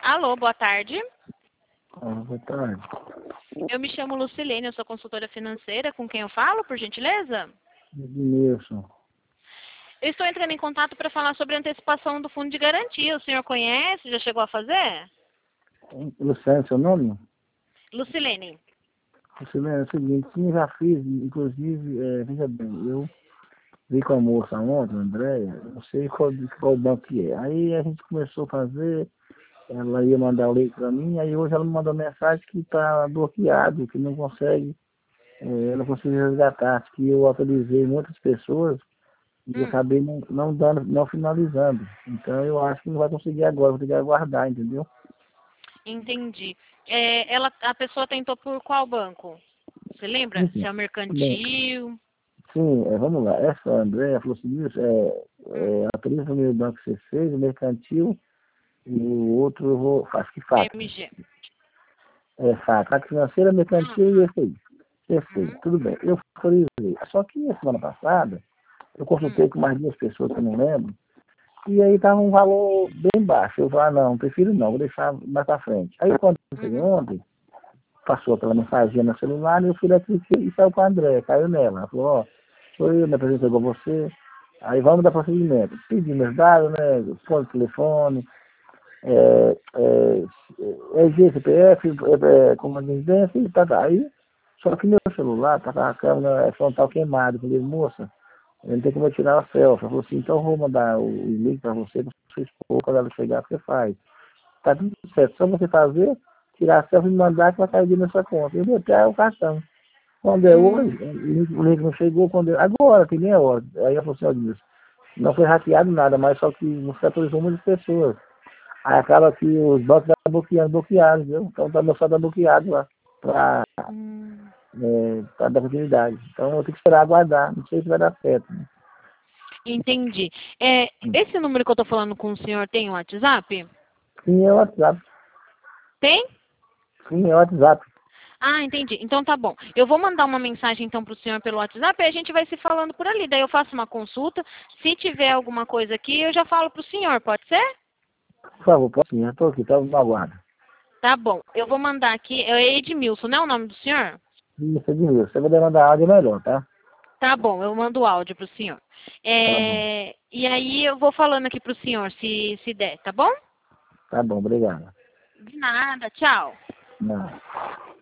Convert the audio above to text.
Alô, boa tarde. Boa tarde. Eu me chamo Lucilene, eu sou consultora financeira. Com quem eu falo, por gentileza? Edmilson. Eu estou entrando em contato para falar sobre a antecipação do fundo de garantia. O senhor conhece? Já chegou a fazer? Luciano, seu nome? Lucilene. Lucilene, é o seguinte, sim, já fiz, inclusive, veja bem, eu vi com a moça ontem, a Andréia, não sei qual banco que é. Aí a gente começou a fazer, ela ia mandar o leite para mim, aí hoje ela me mandou mensagem que está bloqueado, que não consegue, ela conseguiu resgatar, que eu autorizei muitas pessoas e acabei não finalizando. Então eu acho que não vai conseguir agora, vou ter que aguardar, entendeu? Entendi. A pessoa tentou por qual banco? Você lembra? Se Enfim, é o bem, mercantil? sim, vamos lá. Essa Andréia falou assim, isso, autoriza o primeiro banco que você fez, o mercantil, e o outro eu vou, acho que FAC. MG. FAC financeira, mercantil e esse aí. Uhum. Tudo bem. Eu autorizei. Só que a semana passada, eu consultei com mais duas pessoas que eu não lembro, e aí estava um valor bem baixo. Eu falei, não, prefiro não, vou deixar mais para frente. Aí quando eu cheguei ontem, passou aquela mensagem no celular, e eu fui lá, cliquei e saiu com a Andréia, caiu nela. Ela falou, ó, sou eu, me apresentei com você, aí vamos dar procedimento. Pedi meus dados, né, ponto de telefone, RG, CPF, como residência e tá. Aí, só que meu celular tá com a câmera frontal queimada. Eu falei, moça, eu não tem como eu tirar a selfie. Ela falou assim, então eu vou mandar o link para você expor, quando ela chegar, você faz. Tá tudo certo, só você fazer, tirar a selfie e me mandar que vai cair na sua conta. Eu vou até o cartão. Quando é hoje, o link não chegou, agora, que nem é hora. Aí ela falou assim, ó, Deus, não foi hackeado nada, mas só que você autorizou muitas pessoas. Aí acaba que os bancos estão bloqueados, viu? Então tá, meu saldo tá bloqueado lá, pra dar continuidade. Então eu tenho que esperar aguardar, não sei se vai dar certo. Né? Entendi. Esse número que eu estou falando com o senhor tem um WhatsApp? Sim, é o WhatsApp. Tem? Sim, é o WhatsApp. Ah, entendi. Então tá bom. Eu vou mandar uma mensagem então para o senhor pelo WhatsApp e a gente vai se falando por ali. Daí eu faço uma consulta. Se tiver alguma coisa aqui, eu já falo para o senhor, pode ser? Por favor, pode sim, eu estou aqui, tá no aguardo. Tá bom. Eu vou mandar aqui. É Edmilson, não é o nome do senhor? Isso, Edmilson, você vai mandar áudio melhor, tá? Tá bom, eu mando o áudio para o senhor. Tá bom, E aí eu vou falando aqui para o senhor, se der, tá bom? obrigado. De nada, tchau. Não.